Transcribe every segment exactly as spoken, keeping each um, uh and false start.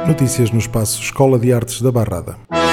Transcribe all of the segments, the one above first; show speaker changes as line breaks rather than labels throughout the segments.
Notícias no espaço Escola de Artes da Barrada.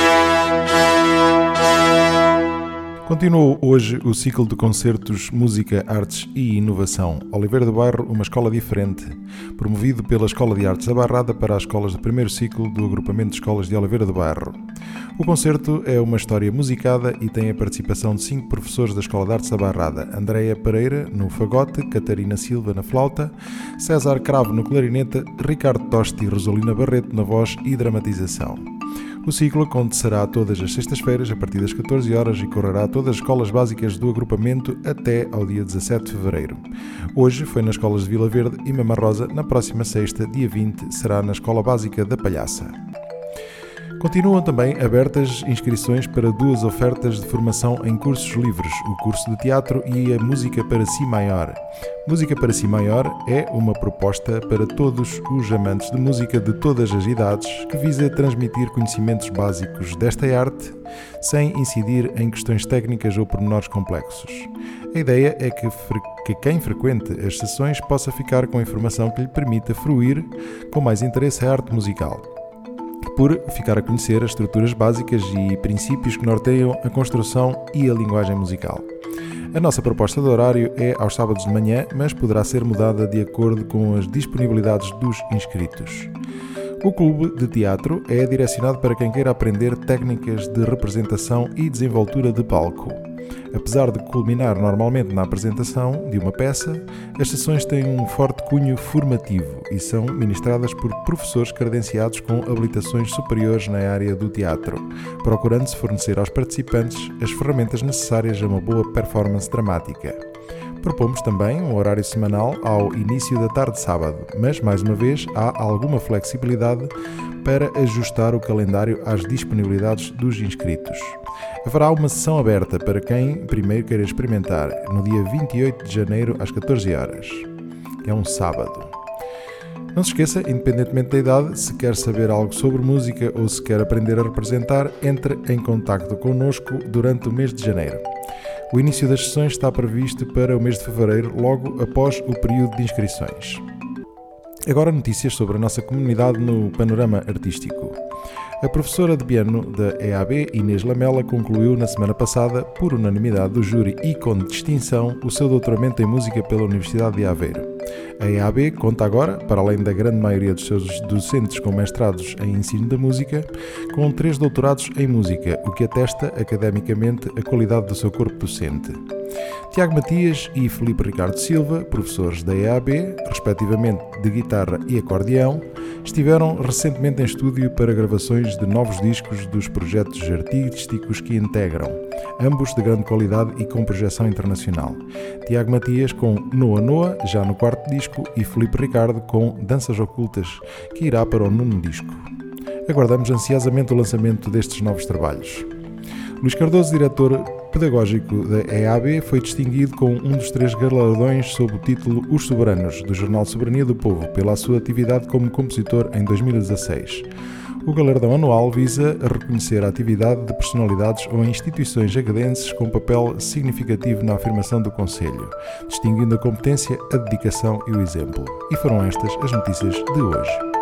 Continuou hoje o ciclo de concertos Música, Artes e Inovação Oliveira do Bairro, uma escola diferente, promovido pela Escola de Artes da Barrada para as escolas de primeiro ciclo do agrupamento de escolas de Oliveira do Bairro. O concerto é uma história musicada e tem a participação de cinco professores da Escola de Artes da Barrada: Andréia Pereira no fagote, Catarina Silva na flauta, César Cravo no clarinete, Ricardo Tosti e Rosalina Barreto na voz e dramatização. O ciclo acontecerá todas as sextas-feiras a partir das catorze horas e correrá a todas as escolas básicas do agrupamento até ao dia dezassete de fevereiro. Hoje foi nas escolas de Vila Verde e Mama Rosa, na próxima sexta, dia vinte, será na Escola Básica da Palhaça. Continuam também abertas inscrições para duas ofertas de formação em cursos livres, o curso de teatro e a Música para Si Maior. Música para Si Maior é uma proposta para todos os amantes de música de todas as idades que visa transmitir conhecimentos básicos desta arte sem incidir em questões técnicas ou pormenores complexos. A ideia é que, que quem frequente as sessões possa ficar com informação que lhe permita fruir com mais interesse a arte musical, por ficar a conhecer as estruturas básicas e princípios que norteiam a construção e a linguagem musical. A nossa proposta de horário é aos sábados de manhã, mas poderá ser mudada de acordo com as disponibilidades dos inscritos. O clube de teatro é direcionado para quem queira aprender técnicas de representação e desenvoltura de palco. Apesar de culminar normalmente na apresentação de uma peça, as sessões têm um forte cunho formativo e são ministradas por professores credenciados com habilitações superiores na área do teatro, procurando-se fornecer aos participantes as ferramentas necessárias a uma boa performance dramática. Propomos também um horário semanal ao início da tarde de sábado, mas, mais uma vez, há alguma flexibilidade para ajustar o calendário às disponibilidades dos inscritos. Haverá uma sessão aberta para quem primeiro queira experimentar, no dia vinte e oito de janeiro, às catorze horas. É um sábado. Não se esqueça, independentemente da idade, se quer saber algo sobre música ou se quer aprender a representar, entre em contacto connosco durante o mês de janeiro. O início das sessões está previsto para o mês de fevereiro, logo após o período de inscrições. Agora notícias sobre a nossa comunidade no panorama artístico. A professora de piano da E A B, Inês Lamela, concluiu na semana passada, por unanimidade do júri e com distinção, o seu doutoramento em música pela Universidade de Aveiro. A E A B conta agora, para além da grande maioria dos seus docentes com mestrados em ensino da música, com três doutorados em música, o que atesta academicamente a qualidade do seu corpo docente. Tiago Matias e Filipe Ricardo Silva, professores da E A B, respectivamente de guitarra e acordeão, estiveram recentemente em estúdio para gravações de novos discos dos projetos artísticos que integram, ambos de grande qualidade e com projeção internacional. Tiago Matias com Noa Noa, já no quarto disco, e Filipe Ricardo com Danças Ocultas, que irá para o nono disco. Aguardamos ansiosamente o lançamento destes novos trabalhos. Luís Cardoso, diretor pedagógico da E A B, foi distinguido com um dos três galardões sob o título Os Soberanos, do Jornal Soberania do Povo, pela sua atividade como compositor em dois mil e dezasseis. O galardão anual visa reconhecer a atividade de personalidades ou instituições acadenses com papel significativo na afirmação do Conselho, distinguindo a competência, a dedicação e o exemplo. E foram estas as notícias de hoje.